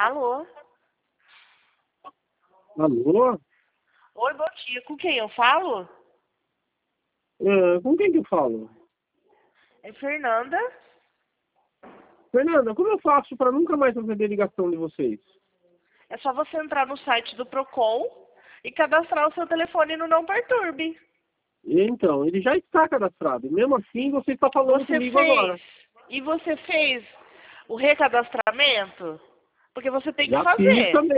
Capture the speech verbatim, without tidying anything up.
Alô? Alô? Oi, bom dia. Com quem eu falo? É, com quem que eu falo? É Fernanda. Fernanda, como eu faço para nunca mais receber ligação de vocês? É só você entrar no site do Procon e cadastrar o seu telefone no Não Perturbe. Então, ele já está cadastrado. Mesmo assim, você está falando Você comigo fez? agora. E você fez o recadastramento? Porque você tem que Já fiz fazer. também.